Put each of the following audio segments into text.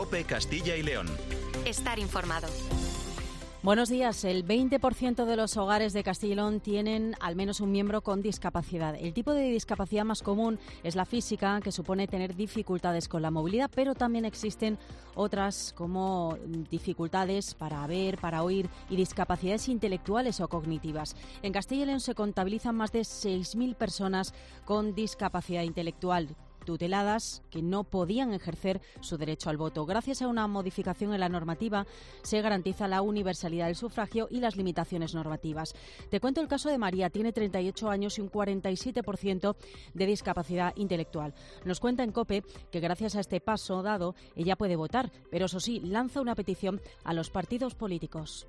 COPE Castilla y León. Estar informado. Buenos días. El 20% de los hogares de Castilla y León tienen al menos un miembro con discapacidad. El tipo de discapacidad más común es la física, que supone tener dificultades con la movilidad, pero también existen otras como dificultades para ver, para oír y discapacidades intelectuales o cognitivas. En Castilla y León se contabilizan más de 6.000 personas con discapacidad intelectual tuteladas que no podían ejercer su derecho al voto. Gracias a una modificación en la normativa se garantiza la universalidad del sufragio y las limitaciones normativas. Te cuento el caso de María, tiene 38 años y un 47% de discapacidad intelectual. Nos cuenta en COPE que gracias a este paso dado ella puede votar, pero eso sí, lanza una petición a los partidos políticos.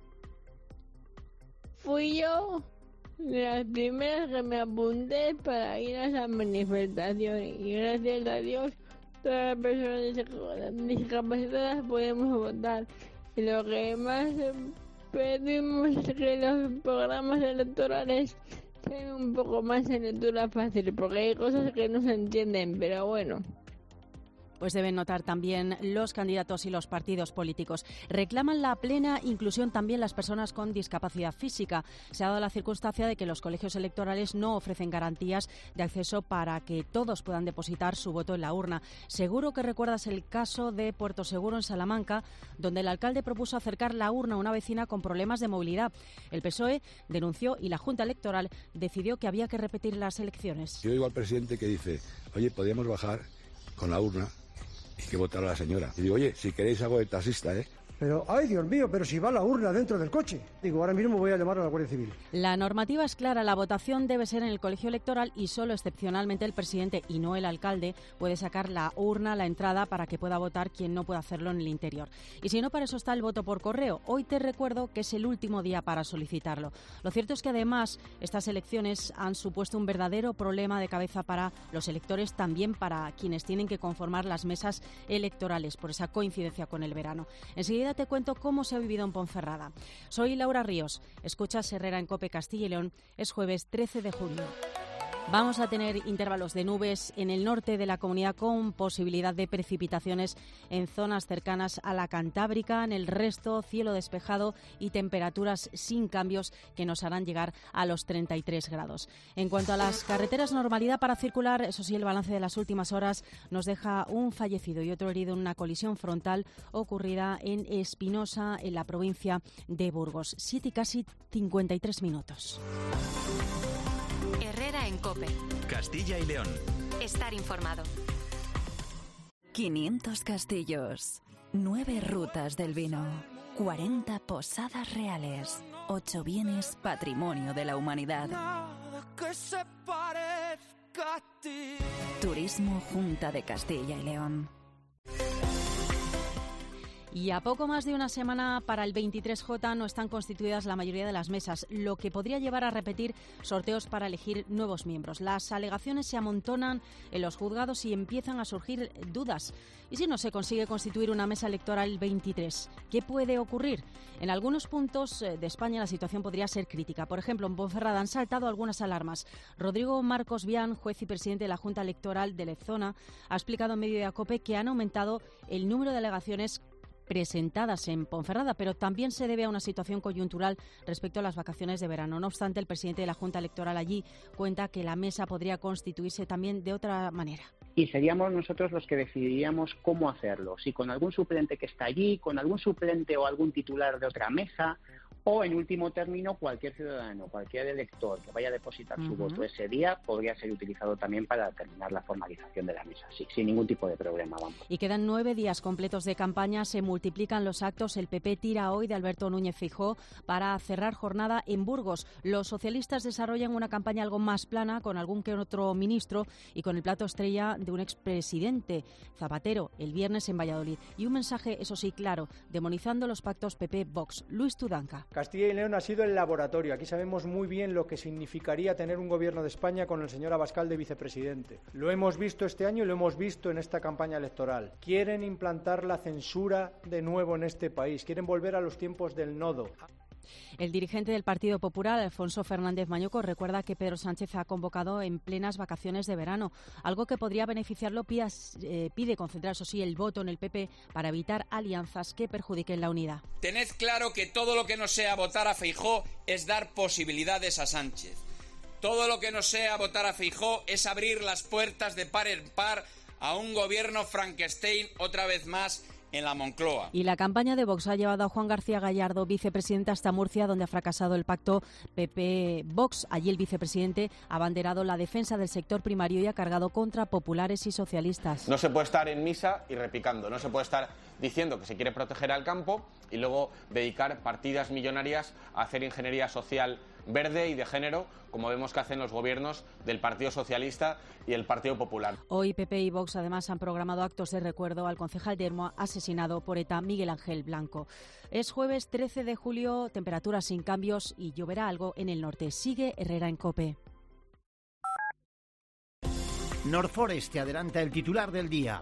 Fui yo de las primeras que me apunté para ir a esa manifestación y gracias a Dios todas las personas discapacitadas podemos votar. Y lo que más pedimos es que los programas electorales sean un poco más en lectura fácil, porque hay cosas que no se entienden, pero bueno. Pues deben notar también los candidatos y los partidos políticos. Reclaman la plena inclusión también las personas con discapacidad física. Se ha dado la circunstancia de que los colegios electorales no ofrecen garantías de acceso para que todos puedan depositar su voto en la urna. Seguro que recuerdas el caso de Puerto Seguro en Salamanca, donde el alcalde propuso acercar la urna a una vecina con problemas de movilidad. El PSOE denunció y la Junta Electoral decidió que había que repetir las elecciones. Yo digo al presidente que dice, oye, podríamos bajar con la urna y que votara la señora. Y digo, oye, si queréis hago de taxista, ¿eh? Pero, ay Dios mío, pero si va la urna dentro del coche. Digo, ahora mismo voy a llamar a la Guardia Civil. La normativa es clara, la votación debe ser en el colegio electoral y solo excepcionalmente el presidente y no el alcalde puede sacar la urna a la entrada para que pueda votar quien no pueda hacerlo en el interior. Y si no, para eso está el voto por correo. Hoy te recuerdo que es el último día para solicitarlo. Lo cierto es que además estas elecciones han supuesto un verdadero problema de cabeza para los electores, también para quienes tienen que conformar las mesas electorales por esa coincidencia con el verano. Enseguida te cuento cómo se ha vivido en Ponferrada. Soy Laura Ríos. Escuchas Herrera en COPE Castilla y León. Es jueves 13 de julio. Vamos a tener intervalos de nubes en el norte de la comunidad con posibilidad de precipitaciones en zonas cercanas a la Cantábrica. En el resto, cielo despejado y temperaturas sin cambios que nos harán llegar a los 33 grados. En cuanto a las carreteras, normalidad para circular. Eso sí, el balance de las últimas horas nos deja un fallecido y otro herido en una colisión frontal ocurrida en Espinosa, en la provincia de Burgos. 7 y casi 53 minutos. Herrera en COPE. Castilla y León. Estar informado. 500 castillos, 9 rutas del vino, 40 posadas reales, 8 bienes patrimonio de la humanidad. Turismo Junta de Castilla y León. Y a poco más de una semana para el 23J no están constituidas la mayoría de las mesas, lo que podría llevar a repetir sorteos para elegir nuevos miembros. Las alegaciones se amontonan en los juzgados y empiezan a surgir dudas. ¿Y si no se consigue constituir una mesa electoral el 23? ¿Qué puede ocurrir? En algunos puntos de España la situación podría ser crítica. Por ejemplo, en Ponferrada han saltado algunas alarmas. Rodrigo Marcos Vián, juez y presidente de la Junta Electoral de Lezona, ha explicado en medio de ACOPE que han aumentado el número de alegaciones presentadas en Ponferrada, pero también se debe a una situación coyuntural respecto a las vacaciones de verano. No obstante, el presidente de la Junta Electoral allí cuenta que la mesa podría constituirse también de otra manera. Y seríamos nosotros los que decidiríamos cómo hacerlo, si con algún suplente que está allí, con algún suplente o algún titular de otra mesa, o en último término cualquier ciudadano, cualquier elector que vaya a depositar su voto ese día podría ser utilizado también para determinar la formalización de la mesa, sí, sin ningún tipo de problema. Vamos. Y quedan 9 días completos de campaña, se multiplican los actos. El PP tira hoy de Alberto Núñez Feijóo para cerrar jornada en Burgos. Los socialistas desarrollan una campaña algo más plana con algún que otro ministro y con el plato estrella de un expresidente, Zapatero, el viernes en Valladolid. Y un mensaje, eso sí, claro, demonizando los pactos PP-Vox. Luis Tudanca. Castilla y León ha sido el laboratorio. Aquí sabemos muy bien lo que significaría tener un gobierno de España con el señor Abascal de vicepresidente. Lo hemos visto este año y lo hemos visto en esta campaña electoral. Quieren implantar la censura de nuevo en este país. Quieren volver a los tiempos del nodo. El dirigente del Partido Popular, Alfonso Fernández Mañuco, recuerda que Pedro Sánchez ha convocado en plenas vacaciones de verano, algo que podría beneficiarlo. Pide concentrar, eso sí, el voto en el PP para evitar alianzas que perjudiquen la unidad. Tened claro que todo lo que no sea votar a Feijóo es dar posibilidades a Sánchez. Todo lo que no sea votar a Feijóo es abrir las puertas de par en par a un gobierno Frankenstein otra vez más en la Moncloa. Y la campaña de Vox ha llevado a Juan García Gallardo, vicepresidente, hasta Murcia, donde ha fracasado el pacto PP-Vox. Allí el vicepresidente ha abanderado la defensa del sector primario y ha cargado contra populares y socialistas. No se puede estar en misa y repicando, no se puede estar diciendo que se quiere proteger al campo y luego dedicar partidas millonarias a hacer ingeniería social verde y de género, como vemos que hacen los gobiernos del Partido Socialista y el Partido Popular. Hoy PP y Vox además han programado actos de recuerdo al concejal de Ermua asesinado por ETA, Miguel Ángel Blanco. Es jueves 13 de julio, temperaturas sin cambios y lloverá algo en el norte. Sigue Herrera en COPE. Norforest te adelanta el titular del día.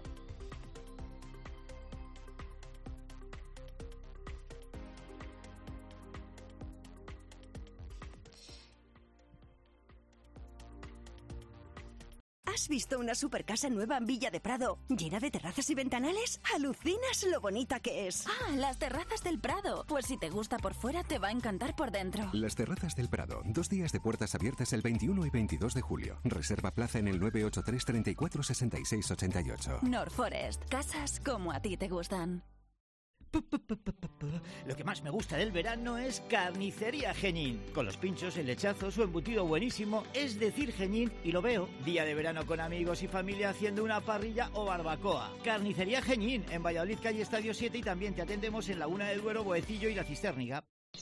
¿Has visto una supercasa nueva en Villa de Prado, llena de terrazas y ventanales? ¡Alucinas lo bonita que es! ¡Ah, las terrazas del Prado! Pues si te gusta por fuera, te va a encantar por dentro. Las terrazas del Prado, 2 días de puertas abiertas el 21 y 22 de julio. Reserva plaza en el 983 34 66 88. Norforest, casas como a ti te gustan. Lo que más me gusta del verano es Carnicería Genín. Con los pinchos, el lechazo, su embutido buenísimo, es decir, Genín, y lo veo. Día de verano con amigos y familia haciendo una parrilla o barbacoa. Carnicería Genín, en Valladolid, calle Estadio 7, y también te atendemos en Laguna del Duero, Boecillo y La Cistérniga.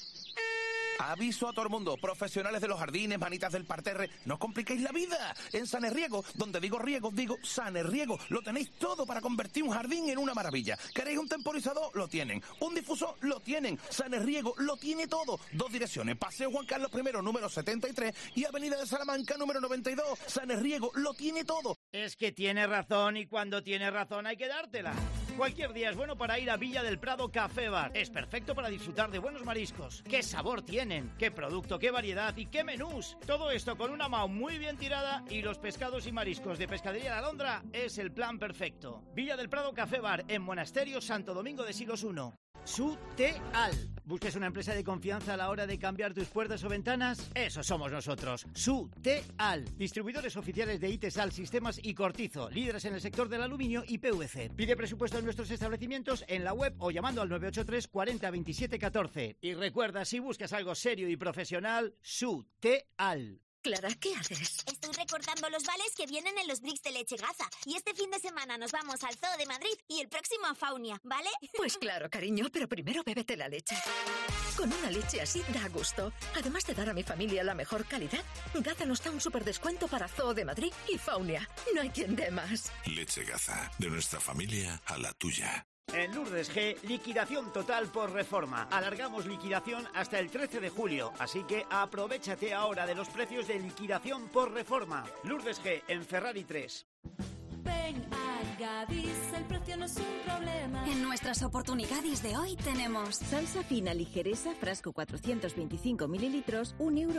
Aviso a todo el mundo, profesionales de los jardines, manitas del parterre, no os compliquéis la vida. En Sanerriego, donde digo riego, digo Sanerriego, lo tenéis todo para convertir un jardín en una maravilla. ¿Queréis un temporizador? Lo tienen. ¿Un difusor? Lo tienen. Sanerriego lo tiene todo. 2 direcciones, Paseo Juan Carlos I, número 73, y Avenida de Salamanca, número 92. Sanerriego lo tiene todo. Es que tiene razón, y cuando tiene razón hay que dártela. Cualquier día es bueno para ir a Villa del Prado Café Bar. Es perfecto para disfrutar de buenos mariscos. ¡Qué sabor tienen! ¡Qué producto, qué variedad y qué menús! Todo esto con una MAU muy bien tirada y los pescados y mariscos de Pescadería La Alondra es el plan perfecto. Villa del Prado Café Bar en Monasterio, Santo Domingo de Silos 1. Suteal. ¿Buscas una empresa de confianza a la hora de cambiar tus puertas o ventanas? Eso somos nosotros. Suteal. Distribuidores oficiales de Itesal, Sistemas y Cortizo. Líderes en el sector del aluminio y PVC. Pide presupuesto en nuestros establecimientos en la web o llamando al 983 40 27 14. Y recuerda, si buscas algo serio y profesional, Suteal. Clara, ¿qué haces? Estoy recortando los vales que vienen en los bricks de leche Gaza. Y este fin de semana nos vamos al Zoo de Madrid y el próximo a Faunia, ¿vale? Pues claro, cariño, pero primero bébete la leche. Con una leche así da gusto. Además de dar a mi familia la mejor calidad, Gaza nos da un súper descuento para Zoo de Madrid y Faunia. No hay quien dé más. Leche Gaza, de nuestra familia a la tuya. En Lourdes G, liquidación total por reforma. Alargamos liquidación hasta el 13 de julio, así que aprovéchate ahora de los precios de liquidación por reforma. Lourdes G, en Ferrari 3. Ven a Gadis, el precio no es un problema. En nuestras oportunidades de hoy tenemos salsa fina ligereza, frasco 425 mililitros,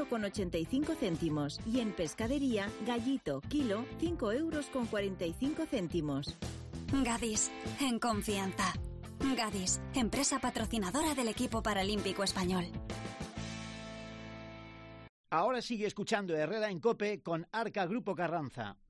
1,85 €. Y en pescadería, gallito, kilo, 5,45 €. Gadis, en confianza. Gadis, empresa patrocinadora del equipo paralímpico español. Ahora sigue escuchando Herrera en COPE con Arca Grupo Carranza.